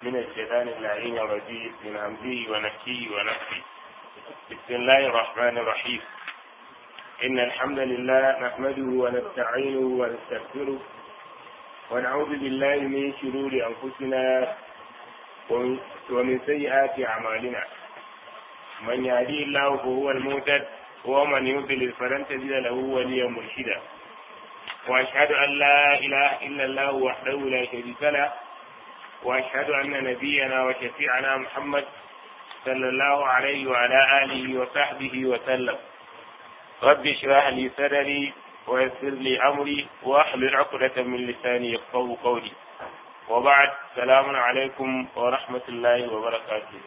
من الشيطان اللعين الرجيم من همزه ونفخه ونفخه. بسم الله الرحمن الرحيم. إن الحمد لله نحمده ونستعينه ونستغفره ونعوذ بالله من شرور أنفسنا ومن سيئات أعمالنا. من يهدي الله فهو المهتد ومن يضلل فلن تجد له وليا مرشدا. وأشهد أن لا إله إلا الله وحده لا شريك له وأشهد أن نبينا وشفيعنا محمد صلى الله عليه وعلى آله وصحبه وسلم. رب اشرح لي صدري ويسر لي أمري واحلل عقدة من لساني يفقهوا قولي. وبعد، السلام عليكم ورحمة الله وبركاته.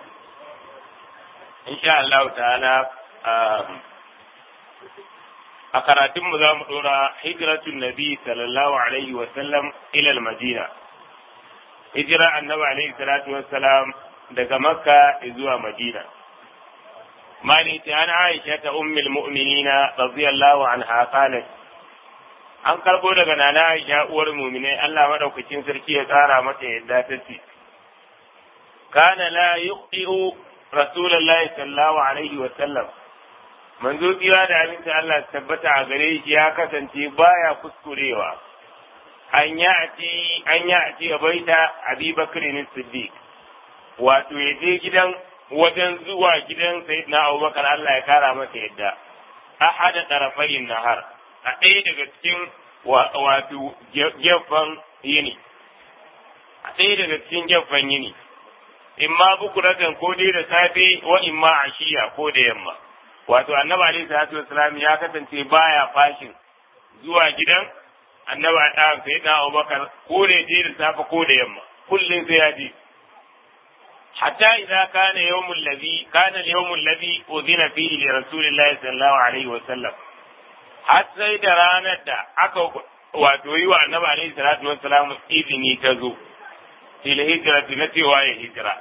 إن شاء الله تعالى a karatunmu za mu ɗora hijiratun nabi sallallahu alaihi wasallam ilal madina, hijira annabi alaihi salatu wassalam daga makka zuwa madina. mali ta ana aisha ta ummul mu'minina radiyallahu anha qalat, an karbo daga nana aisha uwar mu'minai Allah madaukakin sarki ya tsara mata yadda ta ce, kana la yuqiu rasulullahi sallallahu alaihi wasallam, manzo kira da aminci Allah tabbata a gare shi ya kasance baya kuskurewa an ya ati a baita Abi Bakr Siddiq, wato ya je gidan wajen zuwa gidan Sayyidina Abubakar Allah ya kara masa yadda ahada tarafayin nahar, a ɗaya daga cikin wato gefen yini, imma bukuratan ko dai da safe wa imma ashiya ko da yamma. Wato annabi alaihi salatu wassalam ya kasance baya fashin zuwa gidan annabi a sayyidina Abubakar ko da je da safe ko da yamma, kullun sai ya je. Hatta idza kana yawmul ladhi udhina fihi li rasulillahi sallallahu alaihi wasallam, har sai da ranar da aka wato yi wa annabi alaihi salatu wassalam izini ta zo ila hijrati na cewa ya hijira.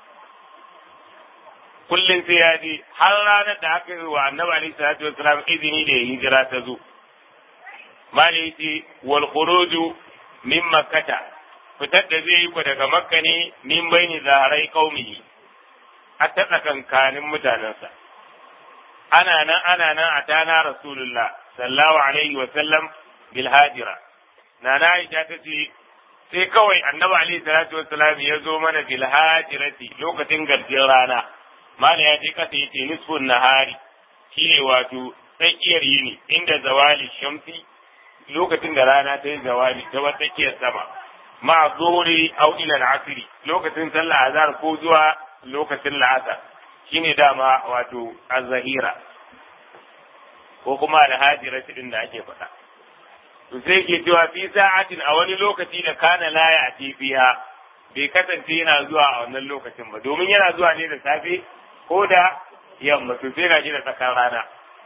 Kullum sai ya je har ranar da aka yi wa annabi alaihi salatu wassalam izini da ya hijira ta zo. Mali yace wal khuruju min makkata, fitar da zai yi ku daga makka ne min baini zaharai qaumihi, a ta tsakankanin mutanensa. Ana nan a tana rasulullah sallallahu alaihi wasallam bil hajira. Nana Aisha ta ce sai kawai annabi alaihi salatu wassalam ya zo mana bil hajirati lokacin garjin rana. Mala ya je kasa yace nisfun nahari, shine wato tsakiyar yini, inda zawali shamsi, lokacin da rana ta yi zawali ta wata tsakiyar sama, ma zuhuri au ila al-asri, lokacin sallah azhar ko zuwa lokacin la'asar, shine dama wato az-zahira ko kuma al-hajira din da ake faɗa. To sai ke cewa fi sa'atin, a wani lokaci da kana la ya fiha, bai kasance yana zuwa a wannan lokacin ba, domin yana zuwa ne da safe ko da yamma, to sai na ji da tsakar rana.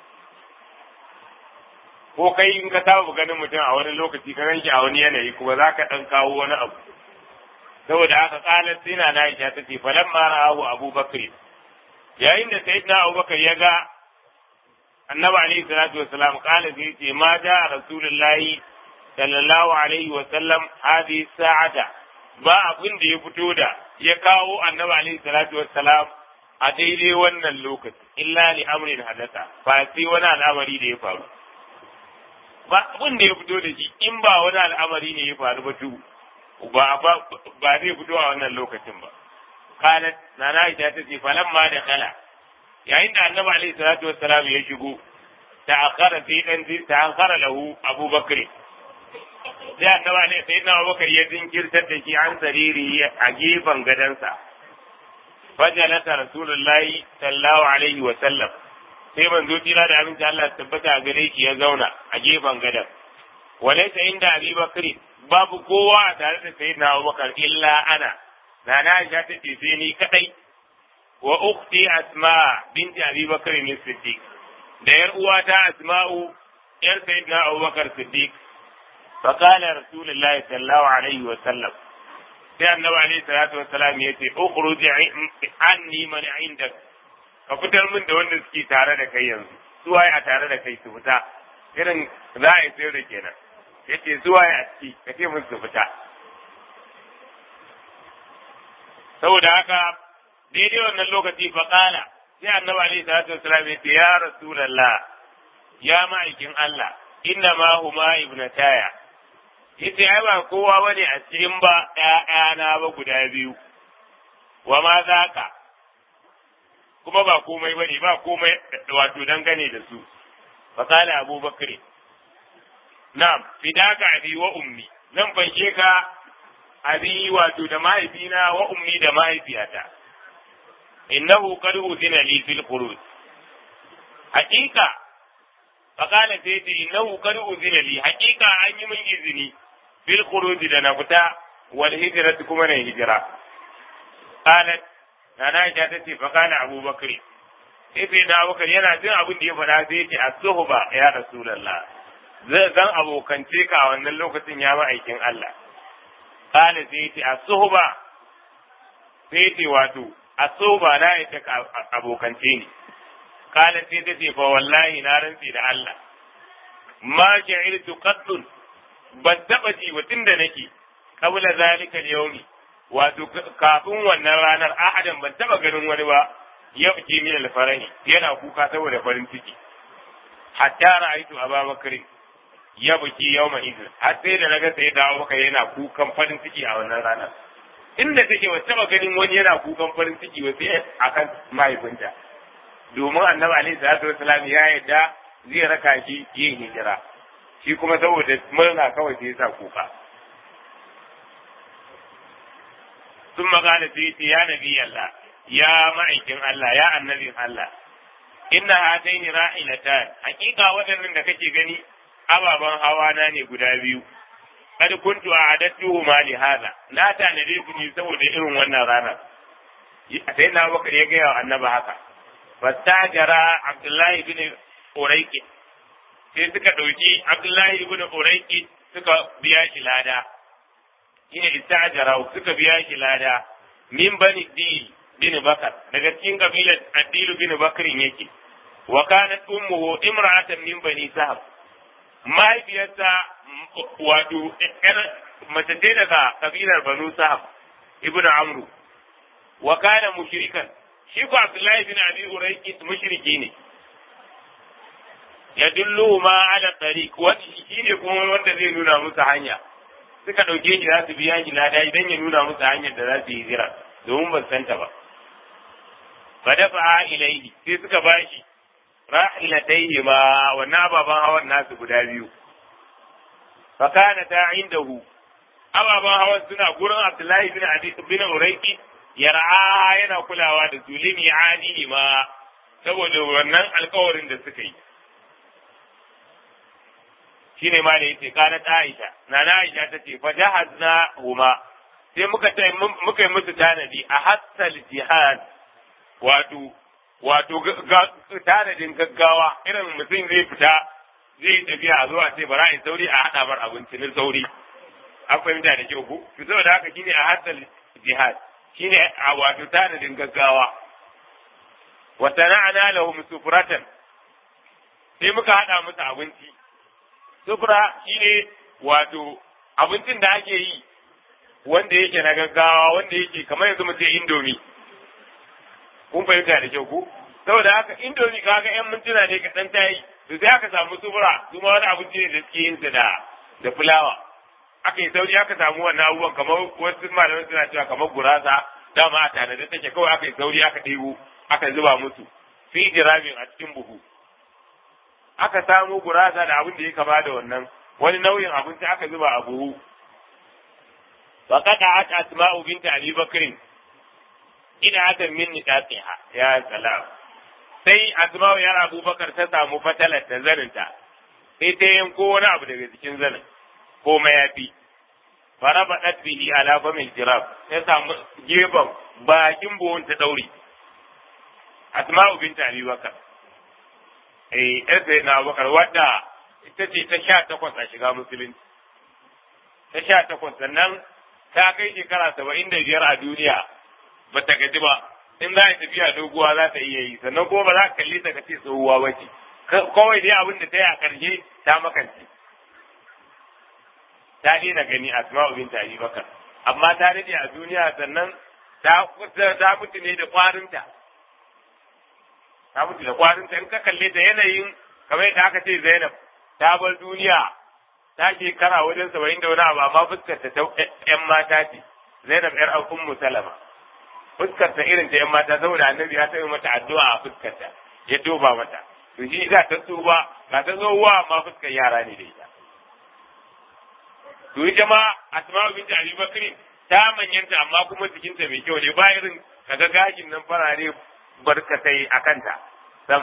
Ko kai in ka saba ganin mutum a wani lokaci ka ganshi a wani yanayi kuma za ka ɗan kawo wani abu. Saboda haka ƙalar sai na Aisha ta ce falamma ra'ahu Abu Bakr, yayin da sayyidina Abubakar ya ga annabi alaihi salatu wassalam, ƙala sai ce ma ja rasulullahi sallallahu alaihi wasallam hadhihi sa'ata, ba abin da ya fito da ya kawo annabi alaihi salatu wassalam a daidai wannan lokaci illa li amrin hadatha, ba sai wani al'amari da ya faru. Ba abin da ya fito da shi in ba wani al'amari ne ya faru ba tu ba zai fito a wannan lokacin ba. Kanat nana Aisha ta ce falamma da kala, yayin da annabi alaihi salatu wassalam ya shigo, ta'akhara lahu Abu Bakr, sai annabi alaihi sayyidina Abubakar ya jinkirtar da shi an sariri a gefen gadansa. fajalasa rasulullahi sallallahu alaihi wa sallam, sai manzo tira da aminci Allah tabbata a gare shi ya zauna a gefen gadan. Walaysa inda Abi Bakr, babu kowa a tare da sayyidina Abubakar illa ana, nana Aisha ta ce sai ni kadai, wa ukhti Asma binti Abi Bakr Siddiq, da yar uwata Asma'u yar sayyidina Abubakar Siddiq. fa qala rasulullahi sallallahu alaihi wa sallam, sai annabi alaihi salatu wassalam ya ce ukhruj anni man indak, ka fitar min da wanda suke tare da kai yanzu, su waye a tare da kai su fita, irin za a yi sirri kenan, yace su waye a ciki ka ce musu su fita. saboda haka daidai wannan lokaci fa qala sai annabi alaihi salatu wasallam ya ce ya rasulullah ya ma'aikin Allah inna ma huma ibnataya yace ai ba kowa bane a cikin ba ƴaƴana ba guda biyu wa ma zaka kuma ba komai bane ba komai wato dangane da su fa qala abubakar na'am fidaka abi wa ummi zan fanshe ka abi wato da mahaifina wa ummi da mahaifiyata innahu qad udina li fil khuruj haqiqa faqala sayyidi innahu qad udina li haqiqa an yi min izini fil khuruj da na fita wal hijratu kuma na hijira qalat nana ita tace faqala abubakar sai na abubakar yana jin abin da ya faɗa sai ya ce as-suhba ya rasulullah zan abokance ka a wannan lokacin ya ba aikin Allah kana sai yace as-suhba sai yace wato as-suhba na yace abokance ni kana sai tace fa wallahi na rantsi da Allah ma ja'iltu qattun ban taba ji wutun da nake kabla zalika al-yawmi wato kafin wannan ranar ahadan ban taba ganin wani ba ya ji min al-farahi yana kuka saboda farin ciki hatta ra'aytu ababakar ya buki yau mai izin har sai da naga sai dawo maka yana kukan farin ciki a wannan rana inda take wacce ba ganin wani yana kukan farin ciki wa sai akan mahaifinta domin annabi alaihi salatu wasalam ya yadda zai raka shi yin hijira shi kuma saboda murna kawai sai ya sa kuka sun magana sai ya nabi Allah ya ma'aikin Allah ya annabin Allah inna hataini ra'ilatan hakika wadannan da kake gani ababen hawa na ne guda biyu kad kuntu a'adattuhu ma li hada na tanade su ne saboda irin wannan rana sai na bakar ya gaya wa annabi haka fastajara abdullahi ibn urayqi sai suka dauki abdullahi ibn urayqi suka biya shi lada shine istajara suka biya shi lada min bani dil bin bakar daga cikin kabilar addilu bin bakrin yake wa kanat ummuhu imra'atan min bani sahab mahaifiyarsa wato mace ce daga kabilar banu sahab ibn amru wa kana mushrikan shi ko abdullahi bin abi urayqi mushriki ne ya dullu ma ala tariq wani shi ne kuma wanda zai nuna musu hanya suka dauke shi za su biya shi lada idan ya nuna musu hanyar da za su yi hijira domin ban santa ba fa dafa ilaihi sai suka bashi rahilatayhi ma wannan ababan hawan nasu guda biyu fa kana ta indahu ababan hawan suna gurin Abdullahi bin Abi bin Urayqi yar'a yana kulawa da zulimi ani ma saboda wannan alƙawarin da suka yi shine ma da yace kana ta Aisha nana Aisha tace fa jahazna huma sai muka yi musu tanadi a hassal jihad wato tanadin gaggawa irin mutum zai fita zai tafiya a zuwa sai bara in sauri a haɗa bar abinci na sauri an fahimta da kyau ku to saboda haka shine a hassal jihad shine a wato tanadin gaggawa wa sana'ana lahum sufratan sai muka haɗa musu abinci sufra shine wato abincin da ake yi wanda yake na gaggawa wanda yake kamar yanzu mu ce indomi kun fahimta da kyau ku saboda haka indomi kaga yan mintuna ne kaɗan ta yi to sai aka samu sufura kuma wani abinci ne da suke yin da fulawa aka yi sauri aka samu wannan abubuwan kamar wasu malamai suna cewa kamar gurasa dama a tanada take kawai aka yi sauri aka ɗebo aka zuba musu fi jiramin a cikin buhu aka samu gurasa da abin da ya kama da wannan wani nau'in abinci aka zuba a buhu وقطعت أسماء بنت أبي بكر إنعة من نكاحها يا سلام sai asma'u yar abubakar ta samu fatalar da zaninta sai ta yanko wani abu daga cikin zanin ko mayafi faraba bihi ala famil jirab ta samu gefen bakin buhun ta daure asma'u binta abi bakar sai na abubakar wadda ita ce ta 18 a shiga musulunci ta 18 sannan ta kai shekara 75 a duniya ba ta gaji ba in za a tafiya doguwa za ta iya yi sannan kuma ba za ka kalli ta kace tsohuwa ba ce kawai dai abin da ta yi a karshe ta makance ta daina gani asma'u binta abi bakar amma ta dade a duniya sannan ta mutu ne da kwarinta ta mutu da kwarinta in ka kalle ta yanayin kamar yadda aka ce Zainab ta bar duniya ta shekara wajen 70 da wani abu amma fuskar ta ƴan mata ce Zainab ƴar Ummu Salama fuskar ta irin ta ƴan mata saboda Annabi ya taɓa mata addu'a a fuskar ta ya toba mata to shi za ta tsuba ga ta zo wa amma fuskar yara ne da ita to ita ma Asma'u binti Abi Bakr ta manyanta amma kuma jikinta mai kyau ne ba irin kaga gashin nan farare barkatai a kanta sam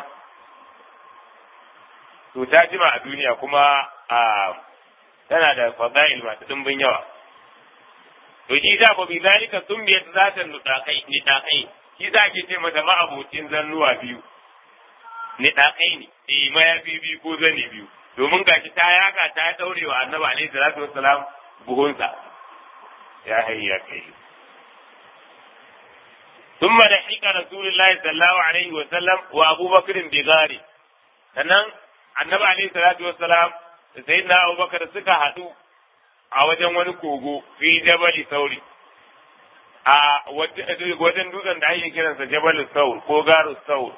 to ta jima a duniya kuma tana da fadail masu dimbin yawa to shi za ku bi zalika sun biyar zatan nitakai shi za ke ce mata ma'abocin zannuwa biyu nitakai ne mayafi biyu ko zani biyu domin gashi ta yaka ta daure wa annabi alaihi salatu wassalam buhunsa ya hayya kai ثم لحق رسول الله صلى الله عليه وسلم وابو بكر بغار sannan annabi alaihi salatu wassalam da sayyidina abubakar suka haɗu a wajen wani kogo fi jabali sauri a wajen dutsen da ake kiransa jabal saur ko garu saur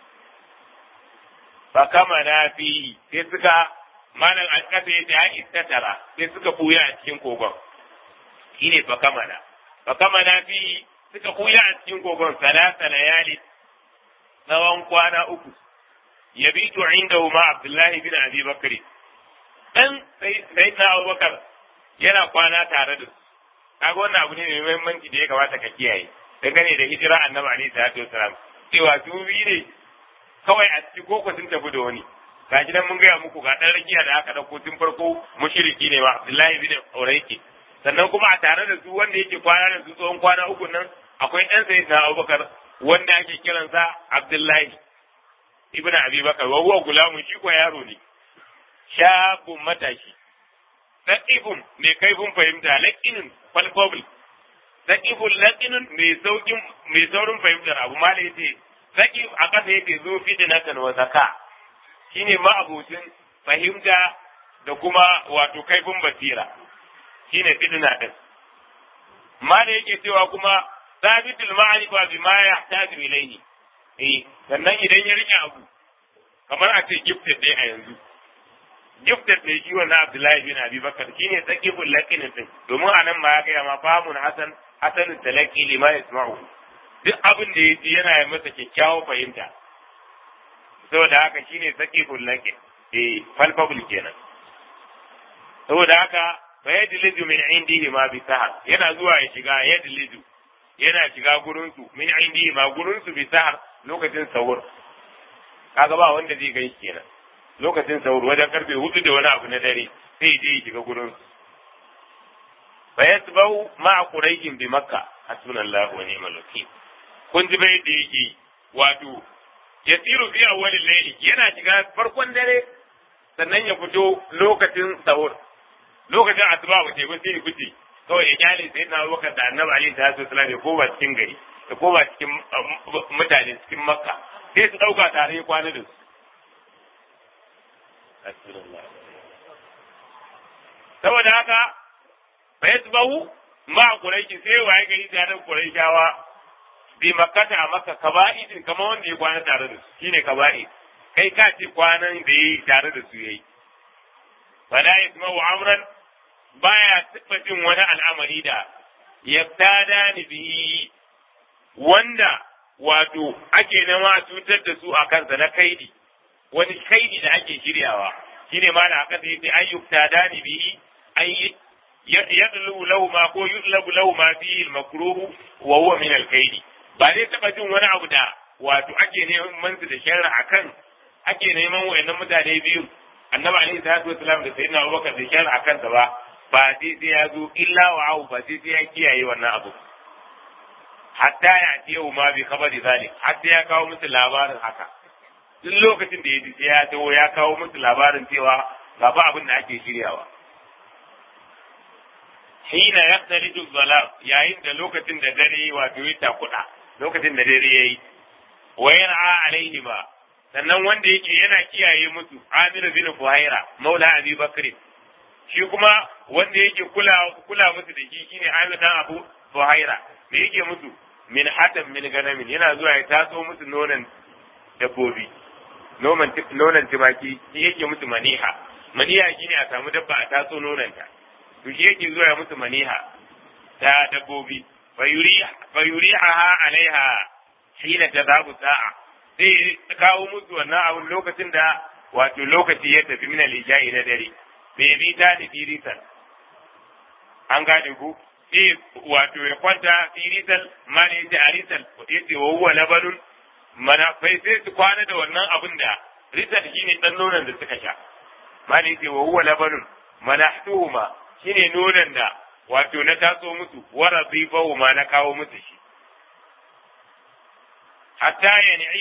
fa kama na fi sai suka malam alƙasa ya ta istatara sai suka buya a cikin kogon shine fa kama na fi suka buya a cikin kogon salasa layali tsawon kwana 3 yabitu indahu ma Abdullahi bin Abi Bakr dan sai na Abubakar yana kwana tare da su kaga wannan abu ne mai muhimmanci da ya kamata ka kiyaye dangane da hijira annabi alaihi salatu wasalam cewa su biyu ne kawai a cikin koko sun tafi da wani gashi nan mun gaya muku ga dan rakiya da aka dauko tun farko mushriki ne ma Abdullahi bin Uraiki sannan kuma a tare da su wanda yake kwana da su tsawon kwana 3 nan akwai dan sayyidina Abubakar wanda ake kiransa Abdullahi ibn Abi Bakar wa huwa gulamun shi ko yaro ne shabun matashi saqifun mai kaifin fahimta laqinun falqabil saqifun laqinun mai saurin fahimtar abu mala yace saqif a kasa yake zo fitnatan wa zaka shine ma abucin fahimta da kuma wato kaifin basira shine fitna din mala yake cewa kuma sabitul ma'rifa bima yahtaju ilayhi sannan idan ya rike abu kamar a ce gifted dai a yanzu gifted ne shi wannan Abdullahi bin Abi Bakar shine saqiful laqin din domin anan ma ya ga ma fahimun hasan talaqi lima yasma'u duk abin da yaji yana masa kyakkyawan fahimta saboda haka shine saqiful laqin falfabul kenan saboda haka fa yadlizu min indihi ma bi sahar yana zuwa ya shiga yadlizu yana shiga gurin su min indihi ma gurin su bi sahar lokacin sahur kaga ba wanda zai gani kenan lokacin sahur wajen karfe 4 da wani abu na dare sai je ya shiga gurin su fa yasbau ma quraishin bi makka hasbunallahu wa ni'mal wakeel kun ji bai da yake wato yasiru fi awwalil layli yana shiga farkon dare sannan ya fito lokacin sahur lokacin asuba ba sai ba sai fice kawai ya kyale sai na Abubakar da Annabi alaihi salatu wasallam ya koma cikin gari ya koma cikin mutane cikin Makka sai su dauka tare kwana da su saboda haka fa yasbahu ma quraishi sai waye gari tare da quraishawa bi makkata a makka kaba'idin kamar wanda ya kwana tare da su shine kaba'id kai ka ce kwanan da yi tare da su yayi fala yasma'u amran baya tabbatin wani al'amari da yabtada ni bihi wanda wato ake nama a cutar da su a kansa na kaidi wani kaidi da ake shiryawa shine ma da aka sai ayyukta dani bihi ay yadlu lahu ma ko yudlabu lahu ma fi al-makruh wa huwa min al-kaidi ba zai taba jin wani abu da wato ake neman su da sharri akan ake neman wayannan mutane biyu annabi alaihi salatu wasallam da sayyidina Abubakar da sharri akan sa ba sai ya zo illa wa au ba sai ya kiyaye wannan abu hatta ya yau ma bi khabari zalik hatta ya kawo musu labarin haka duk lokacin da ya ji ya tawo ya kawo musu labarin cewa ga fa abin da ake shiryawa hina yaqtalidu zalam yayin da lokacin da dare wato ya takuda lokacin da dare yayi wa yana alaihi ba sannan wanda yake yana kiyaye musu Amir bin Fuhaira maula Abi Bakr shi kuma wanda yake kula musu da shi shine Amir dan Abu Fuhaira me yake musu min hatan min ganamin yana zuwa ya taso musu nonon dabbobi nonon tumaki shi yake musu maniha shine a samu dabba a taso nononta to shi yake zuwa musu maniha ta dabbobi fayuriha alaiha hina tadhabu sa'a sai kawo musu wannan abun lokacin da wato lokaci ya tafi min al-isha'i na dare bai bi ta da firisan an gane ku sai wato ya kwanta firisal ma ne yace arisal yace wa huwa labanun mana bai sai su kwana da wannan abin da risal shine dan nonon da suka sha ma ne yace wa huwa labanun manahtuhuma shine nonon da wato na taso musu wa radifahu ma na kawo musu shi hatta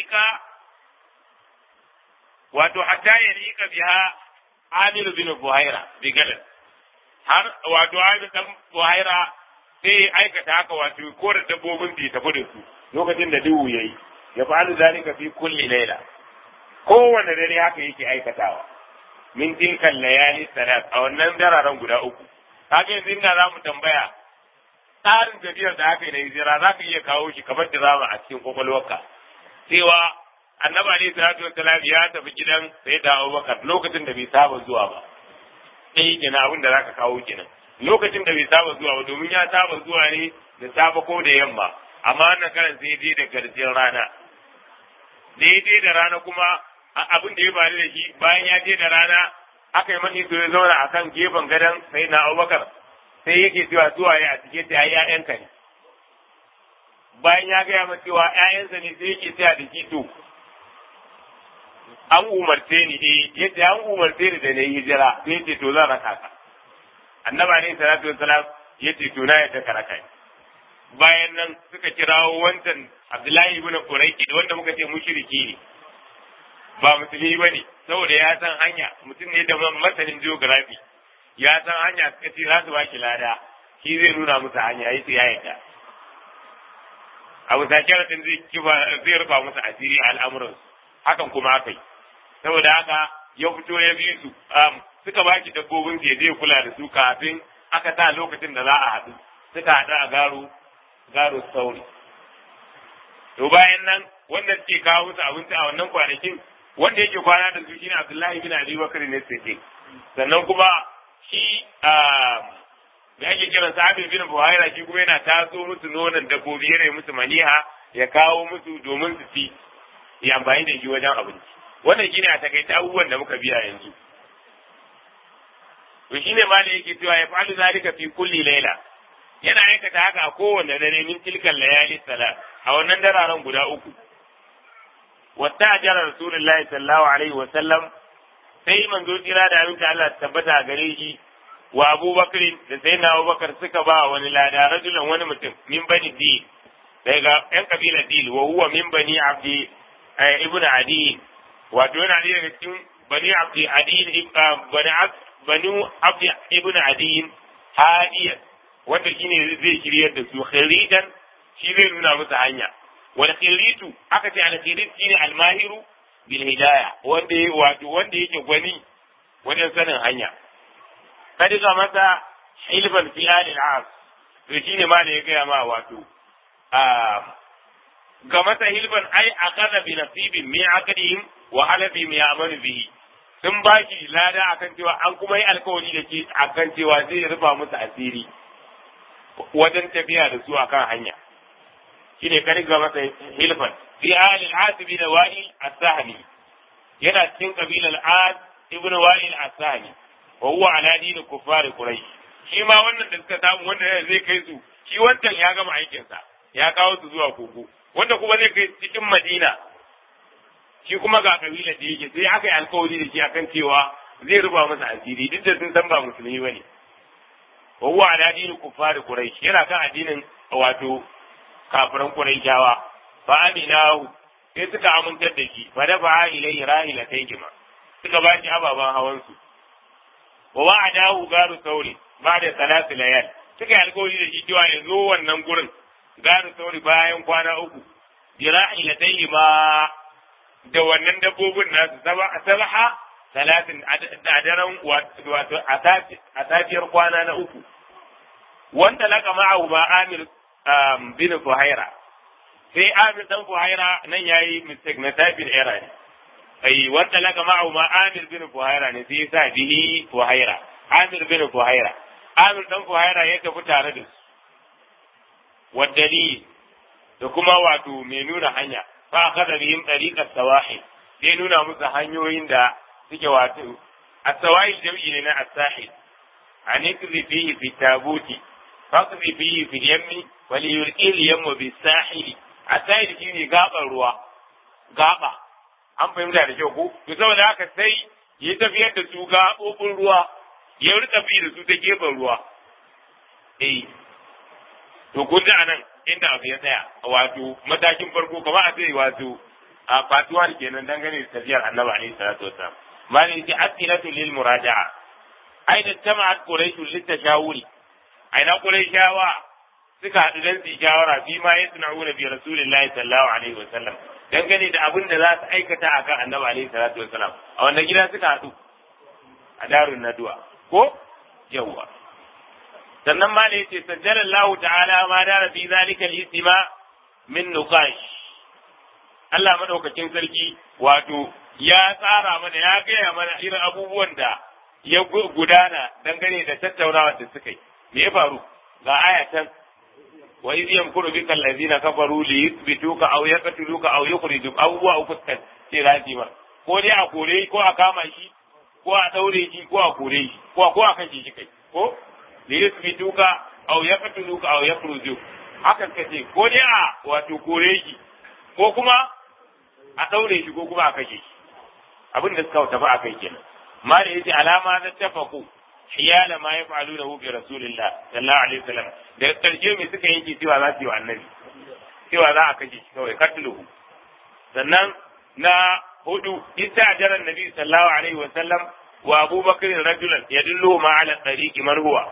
yanika biha Amir bin Buhaira bi galan har wato Amir dan Buhaira sai aikata haka wato ko da dabbobin da tafi da su lokacin da duhu yayi ya fa'alu zalika fi kulli layla kowanne dare haka yake aikatawa min tilkal layali salat a wannan dararen guda uku kaga yanzu inda za mu tambaya tsarin tafiyar da aka yi na hijira za ka iya kawo shi kamar da zama a cikin kwakwalwarka cewa annabi alayhi salatu wassalam ya tafi gidan sai da Abubakar lokacin da bai saba zuwa ba sai kenan abin da zaka kawo kenan lokacin da bai saba zuwa ba domin ya saba zuwa ne da safe ko da yamma amma wannan karan sai dai da garjin rana daidai da rana kuma abin da ya faru da shi bayan ya je da rana aka yi mani ya zauna akan gefen gadon sai na Abubakar sai yake cewa zuwa ya a cike ta ƴaƴanka ne bayan ya gaya masa cewa ƴaƴansa ne sai yake tsaya da shi to an umarce ni yace an umarce ni da na yi hijira sai yace to zan raka ka annabi alayhi salatu wassalam yace to na yadda ka raka bayan nan suka kirawo wancan Abdullahi ibn Qurayki wanda muka ce mushriki ne ba musulmi bane saboda ya san hanya mutum ne da masanin geography ya san hanya suka ce za su ba shi lada shi zai nuna musu hanya yace ya yadda abu zakiratin zai rufa musu asiri a al'amuransu hakan kuma aka yi saboda haka ya fito ya bi su suka ba shi dabbobin su ya je kula da su kafin aka sa lokacin da za a haɗu suka haɗu a garo sauri to bayan nan wanda suke kawo musu abinci a wannan kwanakin wanda yake kwana da su shine Abdullahi bin Abi Bakr ne sai sannan kuma shi da ake kiran sa Abi bin Buhaira shi kuma yana taso musu nonon dabbobi yana musu maniha ya kawo musu domin su ci ya amfani da shi wajen abinci wannan shine a takaita abubuwan da muka biya yanzu to shine ma da yake cewa ya fa'alu zalika fi kulli layla yana aikata haka a kowanne dare min tilkal layali salat a wannan dararen guda uku wata ajara rasulullahi sallallahu alaihi wa sallam sai manzo tira da abin da Allah tabbata gare shi wa Abubakar da sayyidina Abubakar suka ba wani lada rajulan wani mutum min bani dil daga yan kabilar dil wa huwa min bani abdi ibn adi wato yana ne daga cikin bani abdi adi bani abdi ibn adi hadiya wanda shine zai shiryar da su khiridan shi zai nuna musu hanya wal khiritu aka ce al khirit shine al mahiru bil hidayah wanda yake gwani wajen sanin hanya kadi ga masa hilfan fi al-as to shine ma da ya gaya ma wato ga masa hilfan ai aqada bi nasibin min aqdihim wa halabi mi ya'malu bihi sun baki lada akan cewa an kuma yi alkawari da ke akan cewa zai rufa musu asiri wajen tafiya da su akan hanya shine kadi ga masa hilfan fi al-as bin wa'il as-sahmi yana cikin kabilar as ibn wa'il as-sahmi wa huwa ala dini kuffar quraish shi ma wannan da suka samu wanda zai kai su shi wancan ya gama aikin sa ya kawo su zuwa koko wanda kuma zai kai cikin Madina shi kuma ga kabila da yake sai aka yi alkawari da shi akan cewa zai ruba masa asiri duk da sun san ba musulmi bane wa huwa ala dini kuffar quraish yana kan addinin wato kafiran quraishawa fa aminahu sai suka amintar da shi fa dafa ilayhi rahilatayhima suka ba shi ababan hawan su wa wa'adahu garu sauri ba da salatu layal suka yi alkawari da shi cewa ya zo wannan gurin garu sauri bayan kwana uku jira'i ma da wannan dabbobin nasu sabaha salatin a daren wato a safiyar kwana na uku wanda laka ma'ahu ba Amir bin Fuhaira sai Amir dan Fuhaira nan yayi mistake na typing error ne ai wanda laka ma'u ma Amir bin Fuhaira ne sai sa bihi Fuhaira Amir bin Fuhaira Amir dan Fuhaira ya tafi tare da su wadali da kuma wato mai nuna hanya fa akhadha bihim tariqat sawahil sai nuna musu hanyoyin da suke wato as-sawahil jam'i ne na as-sahil an yakri fihi fi tabuti faqdi fihi fi yammi wal yulqi al-yammu bis-sahili as-sahil shine gaban ruwa gaba an fahimta da kyau ko to saboda haka sai ya tafiyar da su gaɓoɓin ruwa ya rika bi da su ta gefen ruwa to kun ji anan inda abu ya tsaya wato matakin farko kamar a sai wato a fatuwa kenan dangane da tafiyar annabi alaihi salatu wasallam mali ji asilatu lil muraja'a aina jama'at quraish lit tashawuri aina quraishawa suka haɗu dan su shawara fi ma yasna'una bi rasulillahi sallallahu alaihi wasallam dangane da abin da za su aikata akan annabi alaihi salatu wasallam a wannan gida suka haɗu a darun naduwa ko yawwa sannan ma da yace sajjala Allah ta'ala ma dara fi zalika al-istima min nuqash Allah madaukakin sarki wato ya tsara mana ya gaya mana irin abubuwan da ya gudana dangane da tattaunawa da suka yi me ya faru ga ayatan wa idh yamkuru bika allazina kafaru li yuthbituka aw yaqtuluka aw yukhrijuka abubuwa uku kan ce lazima ko dai a kore ko a kama shi ko a daure shi ko a kore shi ko a kashe shi kai ko li yuthbituka aw yaqtuluka aw yukhrijuka hakan kace ko dai a wato kore shi ko kuma a daure shi ko kuma a kashe shi abin da suka tafi a kai kenan ma da yace alama da tafaku hiyala ma yaf'alunahu bi rasulillah sallallahu alaihi wasallam da karshe mai suka yanke cewa za su yi wa annabi cewa za a kashe shi kawai katluhu sannan na hudu ita ajaran nabi sallallahu alaihi wasallam wa abubakar rajulan yadullu ma ala tariqi man huwa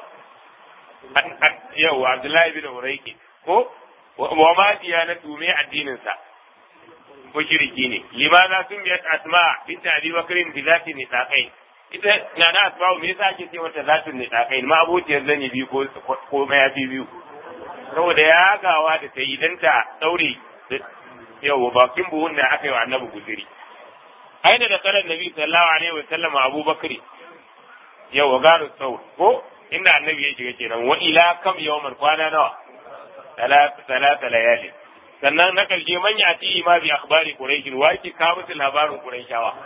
yau abdullahi bin urayki ko wa ma diyanatu mai addinin sa mushriki ne limaza sun biyat asma bint abi bakrin bi zati nitaqai ita na da asma me yasa ake ce mata zatin nitaqai ma abociyar zani biyu ko mayafi biyu saboda ya gawa da tayi dan ta daure yau bakin buhun da aka yi wa annabi guzuri aina da karan nabi sallallahu alaihi wasallam abubakar yau garu sau ko inda annabi ya shiga kenan wa ila kam yawman kwana nawa talata layali sannan na karshe man ya ci ma bi akhbari quraish wa ki ka musu labarin quraishawa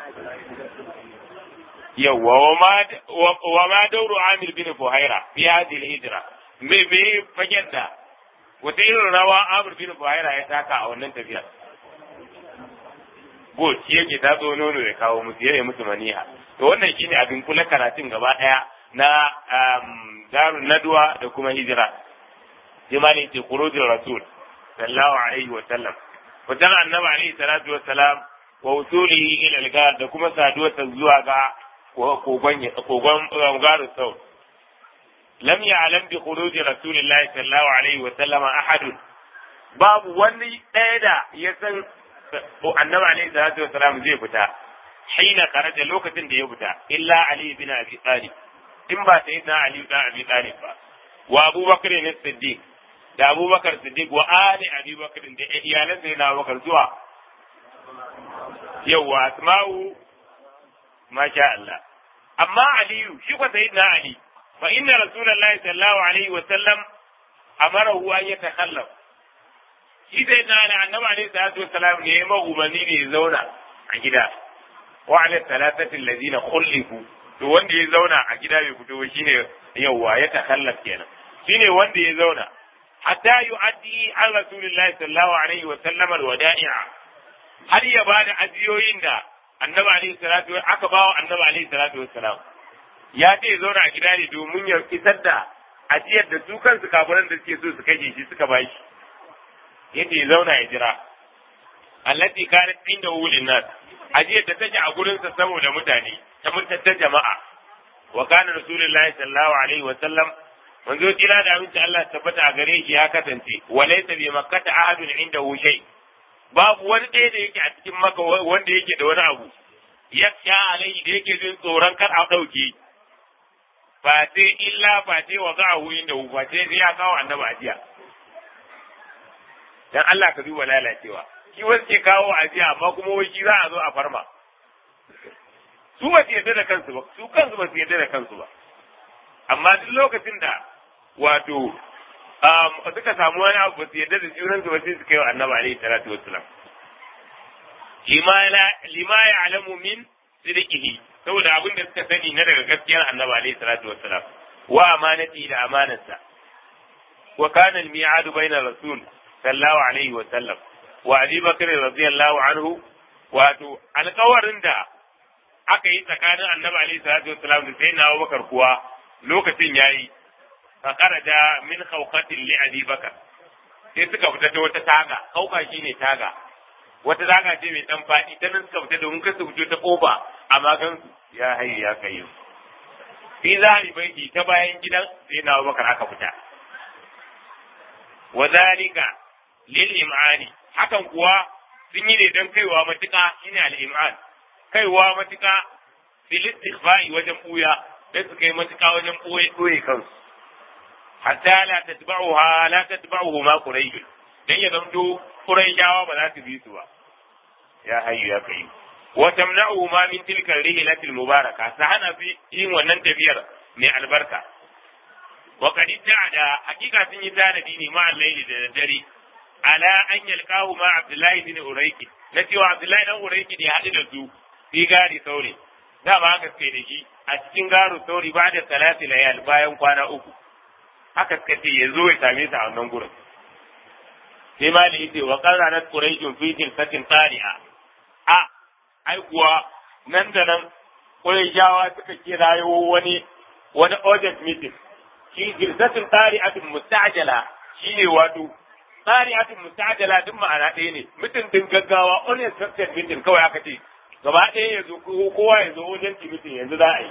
yawa wa ma dauru amir bin fuhaira fi hadhihi al-hijra me fagen da wata irin rawa amir bin fuhaira ya taka a wannan tafiyar go shi yake ta zo nono ya kawo musu yayi musu maniha to wannan shine abin kula karatun gaba daya na darun nadwa da kuma hijira jimali ce khurujur rasul sallallahu alaihi wa sallam wajen annabi alaihi salatu wa salam wa usulihi ila al-gar da kuma saduwar ta zuwa ga kogon garu sau lam ya'lam bi khuruji rasulillahi sallallahu alaihi wa sallam ahad babu wani ɗaya da ya san annabi alaihi salatu wa salam zai fita hina kharaja lokacin da ya fita illa ali bin abi talib in ba sayyidina ali bin abi talib ba wa abubakar ne siddiq da abubakar siddiq wa ali abubakar da iyalan sai na abubakar zuwa yawa asma'u masha Allah amma aliyu shi ko sayyidina ali fa inna rasulullahi sallallahu alaihi wa sallam amarahu an yatakhallaf shi sayyidina ali annabi alaihi salatu wassalam ne ma umarni ne ya zauna a gida wa ala thalathati alladhina khulifu to wanda ya zauna a gida bai fito shine yawa ya takhallaf kenan shine wanda ya zauna hatta yu'addi an rasulillahi sallallahu alaihi wa sallam alwada'i'a har ya bada ajiyoyin da annabi alaihi salatu aka bawa annabi alaihi salatu wassalam ya ce zauna a gida ne domin ya isar da ajiyar da su kansu kafiran da suke so su kashe shi suka bashi yace zauna ya jira allati kanat inda wulin nas ajiyar da take a gurin sa saboda mutane ta mutattar jama'a wa kana rasulullahi sallallahu alaihi wa sallam manzo kira da aminci Allah tabbata a gare shi ya kasance walaysa bi makkata ahadun inda shay babu wani ɗaya da yake a cikin maka wanda yake da wani abu ya sha alai da yake jin tsoron kar a ɗauke fate illa fate wa za'ahu inda hu fate sai ya kawo annabi ajiya dan Allah ka duba lalacewa shi wasu ke kawo ajiya amma kuma wai shi za a zo a farma su ba su yarda da kansu ba su kansu ba su yarda da kansu ba amma duk lokacin da wato suka samu wani abu ba su yarda da junansu ba sai su kai wa annabi alaihi salatu wassalam lima ya alamu min sidiqihi saboda abin da suka sani na daga gaskiyar annabi alaihi salatu wassalam wa amanati da amanarsa wa kana al-mi'ad bayna rasul sallallahu alaihi wa sallam wa Abi Bakr radiyallahu anhu wato alƙawarin da aka yi tsakanin annabi alaihi salatu wassalam da sayyidina Abu Bakar kuwa lokacin yayi fa kharaja min khawqatin li Abi Bakr sai suka fita ta wata taga kauka shine taga wata taga ce mai dan fadi ta nan suka fita domin kasu fito ta kofa amma gan ya hayya ya kai fi zahiri baiti ta bayan gidan sayyidina Abu Bakar aka fita wa zalika lil im'ani hakan kuwa sun yi ne don kaiwa matuƙa shine al-im'an kaiwa matuƙa fil istighfa'i wajen buya sai su kai matuƙa wajen boye kansu hatta la tatba'uhu ma quraish dan ya zamto quraishawa ba za su bi su ba ya hayyu ya kai wa tamna'uhu ma min tilka ar-rihlati al-mubaraka hana fi yin wannan tafiyar mai albarka wa qad ta'ada hakika sun yi tanadi ne ma al-layli da dare ala an yalqahu ma Abdullahi bin Urayki na cewa Abdullahi dan Urayki da ya haɗu da su fi gari sauri da ba haka suke da shi a cikin garu sauri ba da salati layal bayan kwana uku haka suka ce ya zo ya same su a wannan gurin sai ma da yace wa qaranat quraishun fi tilkatin tari'a ai kuwa nan da nan quraishawa suka kirayo wani urgent meeting shi tilkatin tari'atun musta'jala shine wato tari'atun musta'jala din ma'ana ɗaya ne mutum din gaggawa unexpected meeting kawai aka ce gaba ɗaya ya zo kowa ya zo wajen meeting yanzu za a yi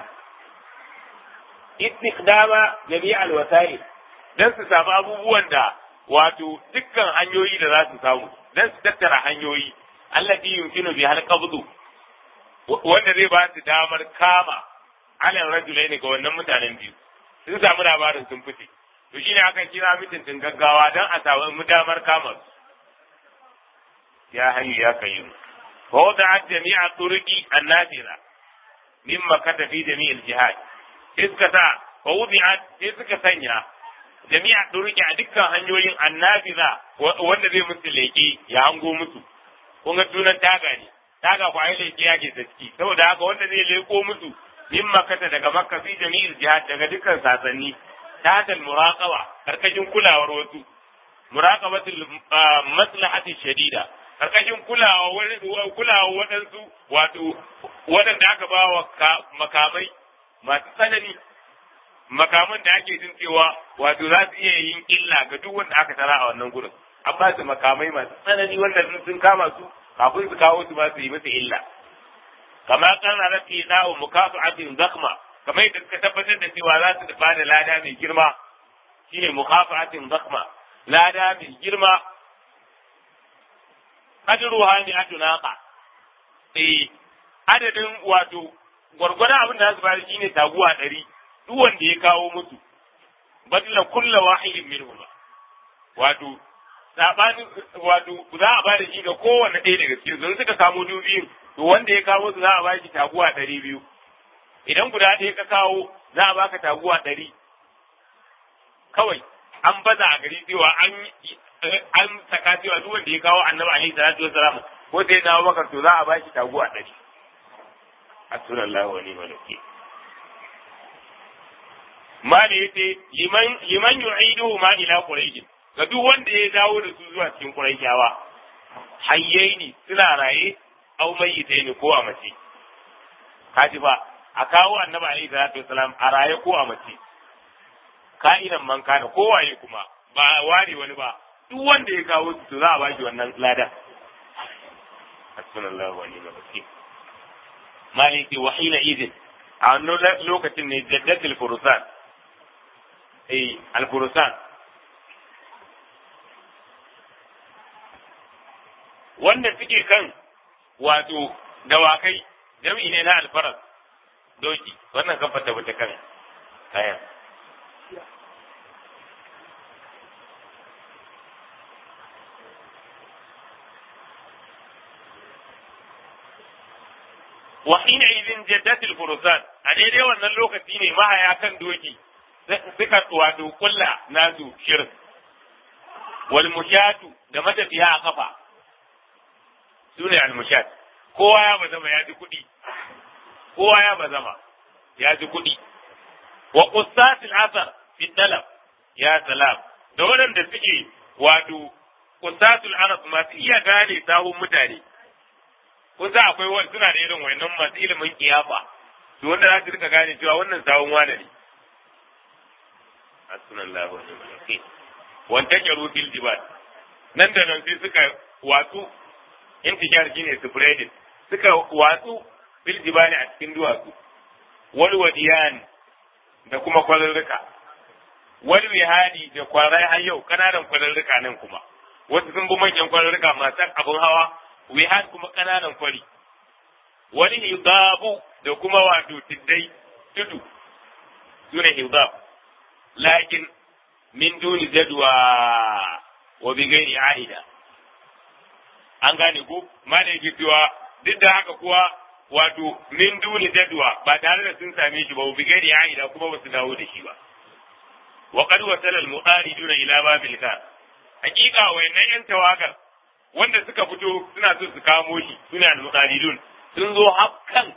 istiqdama jami'al wasa'il dan su samu abubuwan da wato dukkan hanyoyi da za su samu dan su tattara hanyoyi allati yumkinu bi hal qabdu wanda zai ba su damar kama alal rajulaini ga wannan mutanen biyu sun samu labarin sun fice to shine aka kira mitin gaggawa dan a samu damar kama su ya hayyu ya kayyum fa wada'at jami'a turuqi an-nadira mimma kata fi jami'il jihad iska ta fa wudi'at sai suka sanya jami'a turuqi a dukkan hanyoyin annabira wanda zai musu leke ya hango musu kun ga tunan taga ne taga ko ai leke yake saki saboda haka wanda zai leko musu mimma kata daga makka fi jami'il jihad daga dukkan sasanni تحت المراقبة karkashin kulawar wasu muraqabatul maslahati shadida karkashin kulawa waɗansu wato waɗanda aka ba wa makamai masu tsanani makaman da ake jin cewa wato za su iya yin illa ga duk wanda aka tara a wannan gurin an ba su makamai masu tsanani wanda sun kama su kafin su kawo su ba su yi musu illa kamar kana rafi da'u mukafatin zakhma kamar yadda suka tabbatar da cewa za su ba da lada mai girma shine mukafatin zakhma lada mai girma qadruha mi'atu naqa adadin wato gwargwadon abin da za su bayar shine taguwa 100 duk wanda ya kawo musu badala kullu wahidin minhum wato sabani wato za a bada shi ga kowanne ɗaya daga cikin su suka samu dubiyin to wanda ya kawo su za a ba shi taguwa 200 idan guda ɗaya ka kawo za a baka taguwa 100 kawai an baza a gari cewa an saka cewa duk wanda ya kawo annabi alaihi salatu wassalam ko sai na bakar to za a ba shi taguwa 100 assallallahu alaihi wa sallam ma da yace liman yu'idu ma ila quraish ga duk wanda ya dawo da su zuwa cikin quraishawa hayyaini suna raye au mayyitaini ko a mace kaji ba a kawo annabi alaihi salatu wasalam a raye ko a mace ka'idan man kana ko waye kuma ba ware wani ba duk wanda ya kawo su to za a bashi wannan lada sallallahu alaihi wa sallam maliki wa hina idin a wannan lokacin ne jaddatul furusan al-furusan wanda suke kan wato dawakai jami'i ne na alfaras doki wannan kan fata bata kan kayan wa hina idin jaddatil furusan a daidai wannan lokaci ne mahaya kan doki suka wato kulla nasu shirin wal mushatu da matafiya a kafa sune al mushat kowa ya bazama ya ji kuɗi kowa ya bazama ya ji kuɗi wa qussatil asar fi talab ya salam da waɗanda suke wato qussatul arab masu iya gane sahun mutane kusa akwai wani suna da irin wannan masu ilimin kiyafa to wanda za su rika gane cewa wannan sawun wane ne hasbunallahu wa ni'mal wakeel wanda ke rufil jibal nan da nan sai suka watsu intishar shine spreading suka watsu bil jibali a cikin duwatsu wal wadiyan da kuma kwarurruka wal wihadi da kwarai har yau kananan kwarurruka nan kuma wasu sun bi manyan kwarurruka masu abin hawa wihad kuma kananan kwari wani hidabu da kuma wato tiddai tudu sune hidab lakin min duni jadwa wa bi ghairi aida an gane ko ma da yake cewa duk da haka kuwa wato min duni jadwa ba tare da sun same shi ba wa bi ghairi aida kuma ba su dawo da shi ba wa qad wasala al muqariduna ila babil kar hakika wayannan yan tawagar wanda suka fito suna so su kamo shi suna al-muqaridun sun zo hakkan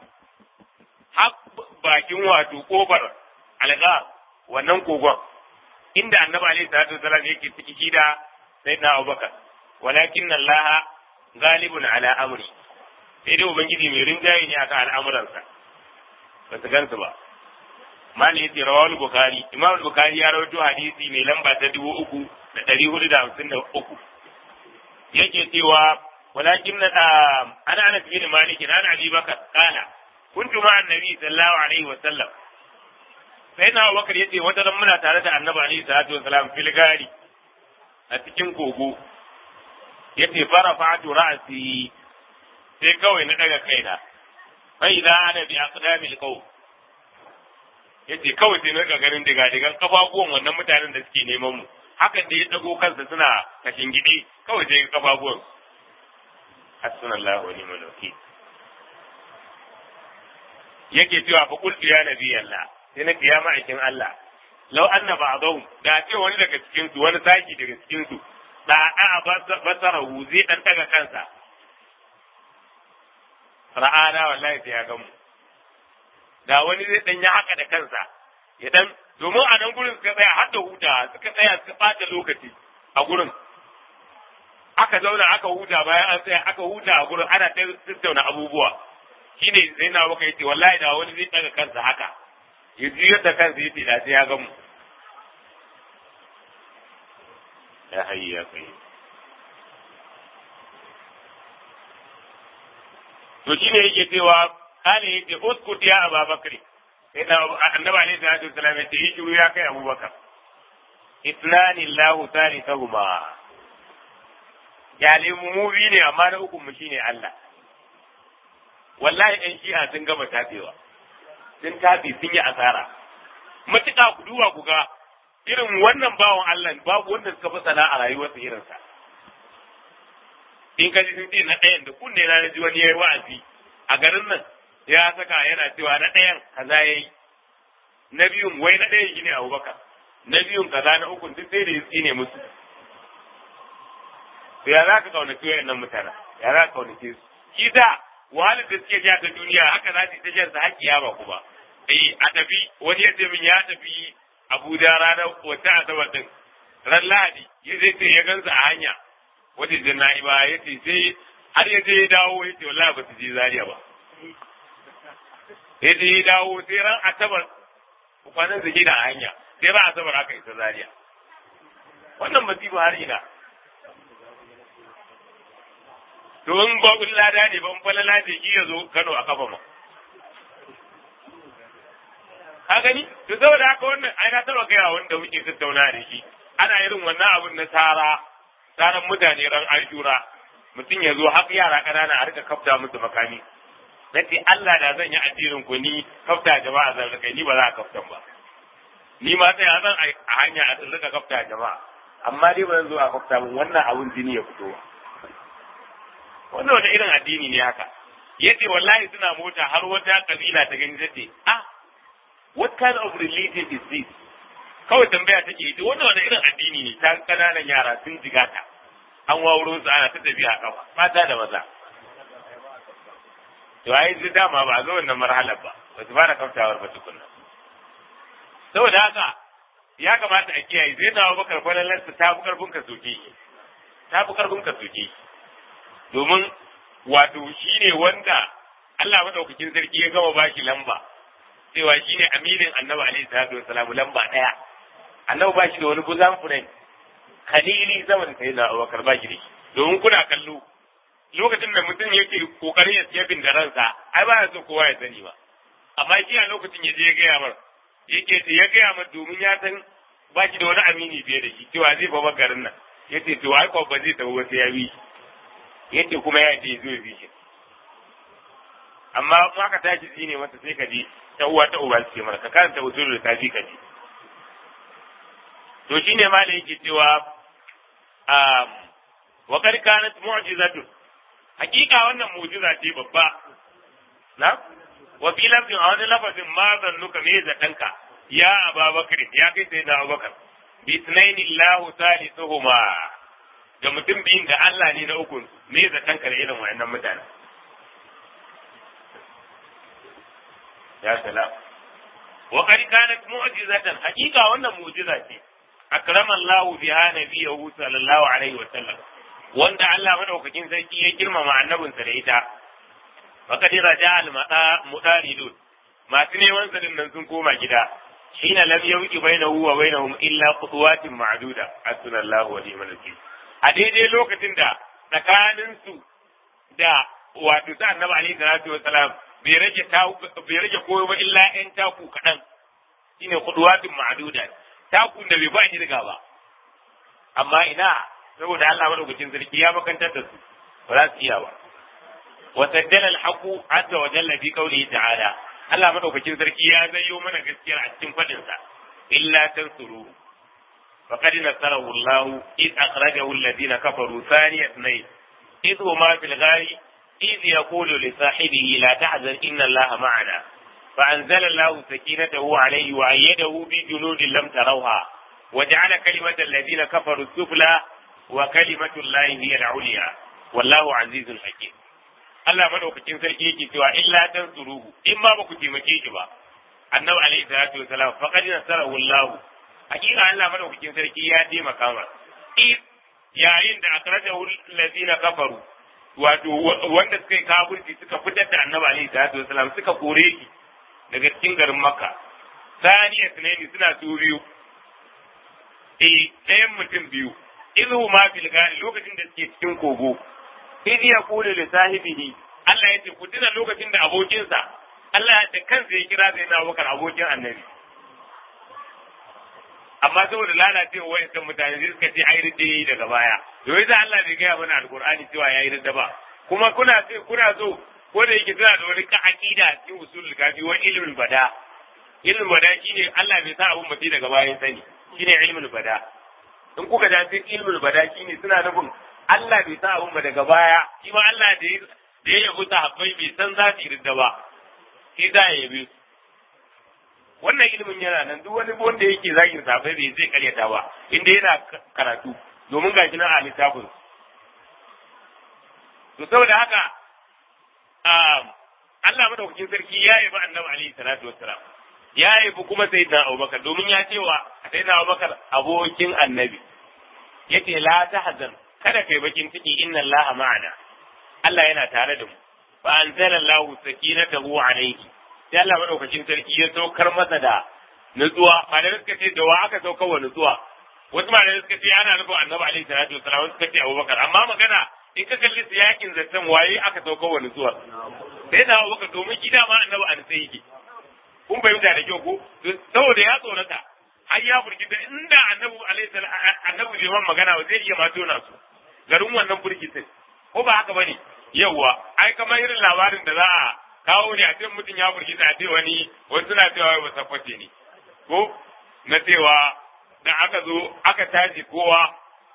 bakin wato kofar alga wannan kogon inda annabi alaihi salatu wasallam yake ciki shi da sayyidina Abubakar walakin Allah ghalibun ala amri sai dai ubangiji mai rinjaye ne akan al'amuransa ba su gansu ba mali yace rawal bukhari imam al-bukhari ya rawaito hadisi mai lamba ta 3453 yake cewa walakin ana Anas bin Malik ana Abi Bakar kana kuntu ma annabi sallallahu alaihi wa sallam sai na Abubakar yace wata ran muna tare da annabi alaihi salatu wa salam fil gari a cikin kogo yace farafa'tu ra'si sai kawai na daga kaina fa idza ana bi aqdamil qawm yace kawai sai na ga ganin diga-digan kafafuwan wannan mutanen da suke neman mu hakan da ya dago kansa suna kashin gidi kawai sai kafafuwan hasbunallahu wa ni'mal wakeel yake cewa fa qultu ya nabi Allah sai na kiyama aikin Allah law anna ba'dahum da ce wani daga cikin su wani saki daga cikin su da a basarahu zai dan daga kansa ra'ana wallahi sai ya gamu da wani zai dan ya haka da kansa ya dan domin a nan gurin suka tsaya har da huta suka tsaya suka bata lokaci a gurin aka zauna aka huta bayan an tsaya aka huta a gurin ana tattauna abubuwa shine sai na baka yace wallahi da wani zai daga kansa haka ya juyar da kansa yace da sai ya gamu ya hayya kai to shine yake cewa kale yace uskut ya Abubakar sai da annabi alaihi salatu wasallam yace yi shiru ya kai Abubakar itnani Allahu thalithahuma ya limu bi ne amma na uku mu shine Allah wallahi ɗan shi'a sun gama tafewa sun tafi sun yi asara matuƙa ku duba ku ga irin wannan bawan Allah babu wanda suka fi sana a rayuwarsa irinsa in ka ji sun ce na ɗayan da kunne na ji wani yayi wa'azi a garin nan ya saka yana cewa na ɗayan kaza yayi na biyun wai na ɗayan shine Abubakar na biyun kaza na ukun duk sai da ya tsine musu to ya za ka kaunace wayannan mutanen ya za ka kaunace su shi da wahalar da suke ja ta duniya haka za su ta jan sa haƙiya ba kuma a tafi wani ya ce min ya tafi Abuja ranar wata asabar din ran Lahadi ya zai ce ya gansa a hanya wata jana'iba ya ce sai har ya je ya dawo ya ce wallahi ba su je Zaria ba ya je ya dawo sai ran asabar kwanan su gina a hanya sai ran asabar aka isa Zaria wannan masifa har ina to in ba lada ne ba in falala ne ki ya zo Kano a kafa ma ka gani to saboda haka wannan ai na taba gaya wanda muke tattauna da shi ana irin wannan abun na tsaran mutane ran Ashura mutum ya zo har yara ƙanana a rika kafta musu makami nace Allah da zan yi addinin ku ni kafta jama'a zan rika ni ba za a kaftan ba ni ma sai zan a hanya a rika kafta jama'a amma dai ba zan zo a kafta mun wannan abun jini ya fito wannan wani irin addini ne haka yace wallahi suna mota har wata kabila ta gani tace what kind of religion is this? Kawai tambaya take ita wannan wani irin addini ne ta kananan yara sun jiga ta an wawuro su ana ta tafiya a kafa mata da maza. To ai zai dama ba zo wannan marhalar ba su fara kaftawar ba tukunna. Saboda haka ya kamata a kiyaye zai dawo bakar falalarsa ta fi karfin ka soke ta fi karfin ka soke domin wato shine wanda Allah madaukakin sarki ya gama baki lamba cewa shine aminin annabi alaihi salatu wassalam lamba daya. Annabi ba shi da wani buzan furen khalili zaman sai da Abubakar ba shi da shi domin kuna kallo lokacin da mutum yake kokarin ya tsiyafin da ransa ai ba ya so kowa ya sani ba amma shi a lokacin ya je ya gaya mar ya gaya mar domin ya san ba shi da wani amini fiye da shi cewa zai ba garin nan yace to ai ko ba zai tawo ba sai ya bi yace kuma ya je zo bi shi amma ma ka tashi zine masa sai ka ji ta uwa ta uba ce mara ka karanta usulul kafi ka ji to shine ma da yake cewa wa qad kanat mu'jizatu hakika wannan mu'jiza ce babba na wa fi lafzin a wani lafazin ma zannuka me zatanka ya Abubakar ya kai sai da Abubakar bi sunaini Allahu salisuhuma da mutum biyun da Allah ne na uku me zatanka da irin wayannan mutane ya salam wa qad kanat mu'jizatan hakika wannan mu'jiza ce akrama Allahu biha nabiyahu sallallahu alaihi wa sallam wanda Allah madaukakin sarki ya girmama annabinsa da ita faqad raja al-mudaridun masu neman sadin nan sun koma gida shine lam yawqi bainahu wa bainahum illa qudwatin ma'duda asnallahu wa ni'mal wakeel a daidai lokacin da tsakanin su da wato sa annabi alaihi salatu wassalam bai rage koyo ba illa ɗan taku kaɗan shine qudwatin ma'duda takun da bai ba shi riga ba amma ina saboda Allah madaukakin sarki ya makantar da su ba za su iya ba wa saddala al-haqu azza wa jalla fi qawlihi ta'ala Allah madaukakin sarki ya zayyo mana gaskiyar a cikin fadin sa illa tansuru faqad nasarahu Allah id akhrajahu alladhina kafaru thaniya ithnayn id huma fil ghari id yaqulu li sahibihi la tahzan inna Allah ma'ana فأنزل الله سكينته عليه وأيده بجنود لم تروها وجعل كلمة الذين كفروا السفلى وكلمة الله هي العليا والله عزيز حكيم Allah madaukakin sarki yake cewa illa tansuruhu in ma ba ku taimake shi ba annabi alaihi salatu wasalam faqad nasarahu Allah hakika Allah madaukakin sarki ya taimaka masa yayin da akhrajahu allazina kafaru wato wanda suka yi kafirci suka fitar da annabi alaihi salatu wasalam suka kore shi daga cikin garin Makka saniya sunaini suna su biyu ɗayan mutum biyu izu ma fil gari lokacin da suke cikin kogo idh yaqulu li sahibihi Allah yace ku tuna lokacin da abokinsa Allah ya ce kansa ya kira sai na Abubakar abokin annabi amma saboda lalacewa wayannan mutane sai suka ce ai ridda daga baya to yasa Allah bai gaya mana alqur'ani cewa yayi ridda ba kuma kuna so ko da yake tana da wani aqida cikin usulul kafi wa ilmul bada shine Allah bai sa abun mutai daga bayan sani shine ilmul bada in kuka da cikin ilmul bada shine suna nufin Allah bai sa abun ba daga baya shi ma Allah da ya yabu sahabbai bai san za su ridda ba sai da ya yabe wannan ilimin yana nan duk wani wanda yake zagin sahabbai bai zai karyata ba inda yana karatu domin gashi nan a littafin to saboda haka Allah madaukakin sarki ya yabi annabi alaihi salatu wassalam ya yabi kuma sayyidina Abubakar domin ya ce wa sayyidina Abubakar abokin annabi yace la tahzan kada kai bakin ciki inna Allah ma'ana Allah yana tare da mu fa anzala Allah sakinatahu alayhi sai Allah madaukakin sarki ya saukar masa da nutsuwa malamai suka ce da wa aka saukar wa nutsuwa wasu malamai suka ce ana nufin annabi alaihi salatu wassalam suka ce Abubakar amma magana in ka kalli yakin zaton waye aka sauko wa nutsuwa sai da Abubakar domin gida ma annabi an sai yake kun bai da kyau ko saboda ya tsorata har ya burgita inda annabi bai man magana ba zai iya ma tona su garin wannan burgitin ko ba haka bane yawa ai kamar irin labarin da za a kawo ne a cikin mutum ya burgita a ce wani suna cewa ba sakwace ne ko na cewa da aka zo aka tashi kowa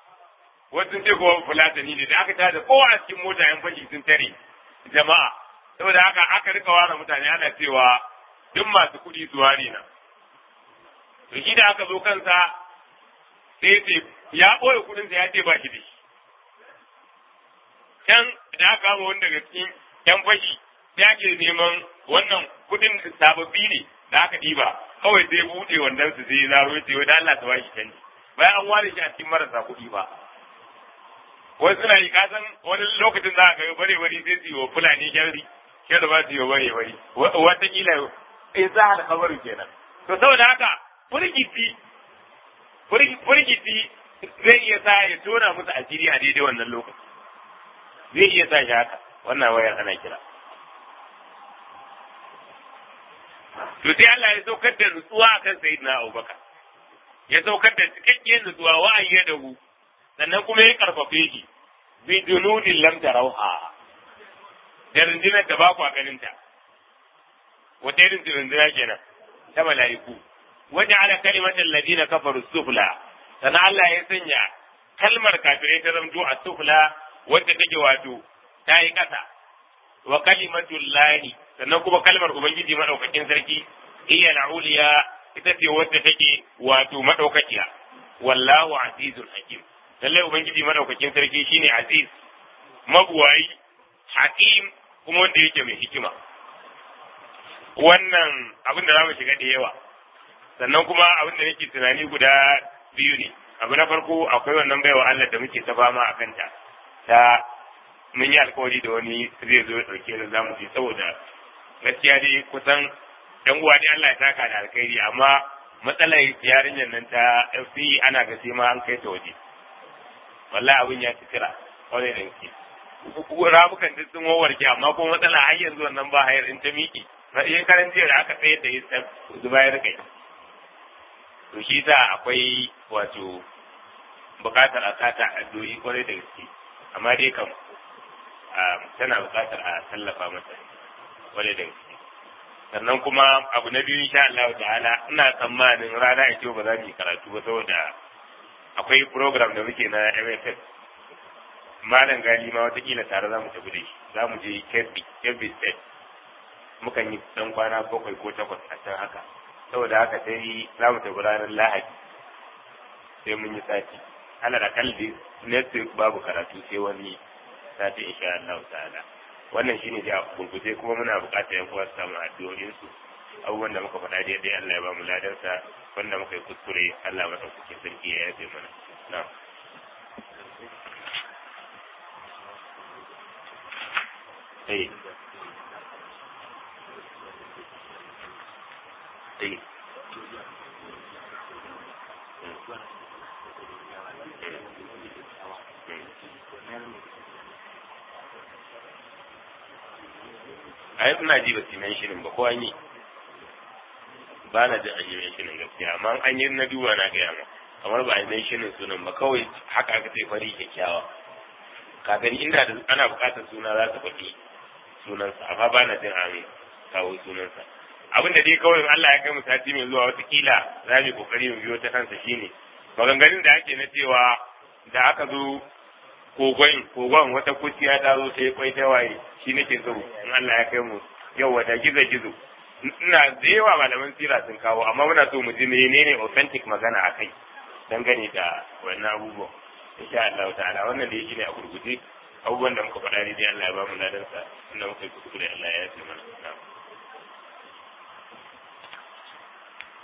wasu ce kowa fulatani ne da aka tada kowa a cikin mota yan fashi sun tare jama'a saboda haka aka rika ware mutane ana cewa duk masu kuɗi su ware na to shi da aka zo kansa sai ce ya ɓoye kuɗinsa ya ce ba shi da shi can da aka kama wani daga cikin yan fashi ya ke neman wannan kuɗin sababbi ne da aka ɗiba kawai sai buɗe wannan su sai zaro ya ce wai da Allah ta bashi canji bayan an ware shi a cikin marasa kuɗi ba wasu suna yi kasan wani lokacin za a ga bare bare sai su yi wa fulani kyarri kyarri ba su yi wa bare bare wataƙila in za a da kabarin kenan to saboda haka firgiti zai iya sa ya tona musu asiri a daidai wannan lokaci zai iya sa shi haka wannan wayar ana kira to sai Allah ya saukar da nutsuwa akan sayyidina Abubakar ya saukar da cikakkiyar nutsuwa wa'ayya da hu sannan kuma ya karfafe shi bi junudin lam tarauha da rundunar da ba ku a ganin ta wata irin runduna kenan ta mala'iku wajen ala kalimatul ladina kafaru sufla sannan Allah ya sanya kalmar kafirai ta zamto a sufla wadda take wato ta yi kasa wa kalimatul lahi sannan kuma kalmar ubangiji madaukakin sarki iya na'uliya ita ce wadda take wato madaukakiya wallahu azizul hakim lallai ubangiji madaukakin sarki shine aziz mabuwayi hakim kuma wanda yake mai hikima wannan abin da zamu shiga da yawa sannan kuma abin da nake tunani guda biyu ne abu na farko akwai wannan baiwa Allah da muke ta fama a kanta ta mun yi alkawari da wani zai zo ya dauke da zamu je saboda gaskiya dai kusan dan uwa dai Allah ya taka da alkhairi amma matsalar yarinyar nan ta FC ana ga sai ma an kai ta waje wallahi abin ya tsira kwarai da gaske ramukan duk sun wawarke amma ko matsala har yanzu wannan ba hayar in ta miki in karan jiya da aka tsayar da ita zubayar kai to shi sa akwai wato bukatar a sata addu'o'i kwarai da gaske amma dai kam tana bukatar a tallafa mata kwarai da gaske sannan kuma abu na biyu insha Allah ta'ala ina tsammanin rana ita ba za mu yi karatu ba saboda akwai program da muke na MFF malam gali ma watakila tare za mu tafi da shi za mu je Kebbi State mukan yi dan kwana 7 ko 8 a can haka saboda haka sai za mu tafi ranar Lahadi sai mun yi sati ana da kalli next week babu karatu sai wani sati insha Allah ta'ala wannan shine da gurguje kuma muna buƙatar yan uwa su samu addu'o'in su abubuwan da muka faɗa daidai Allah ya ba mu ladarsa wanda muka yi kuskure Allah madaukakin sarki ya yafe mana na'am eh eh ai ina ji ba su yi shirin ba ko an yi ba na jin an yi shirin gaskiya amma an yi na duba na gaya ma kamar ba a yi shirin sunan ba kawai haka aka sai fari kyakkyawa ka gani inda da ana buƙatar suna za su faɗi sunansa amma ba na jin an kawo sunansa abin da dai kawai Allah ya kai mu sati mai zuwa watakila za mu yi kokari mu biyo ta kansa shine maganganun da ake na cewa da aka zo kogon wata kuciya ta zo sai kwai ta waye shi nake so in Allah ya kai mu yau wata gizo ina da yawa malaman sira sun kawo amma muna so mu ji menene authentic magana akai dangane da wannan abubuwan insha Allah ta'ala wannan da yake ne a gurguje abubuwan da muka faɗa ne dai Allah ya ba mu ladansa inda muka yi kuskure Allah ya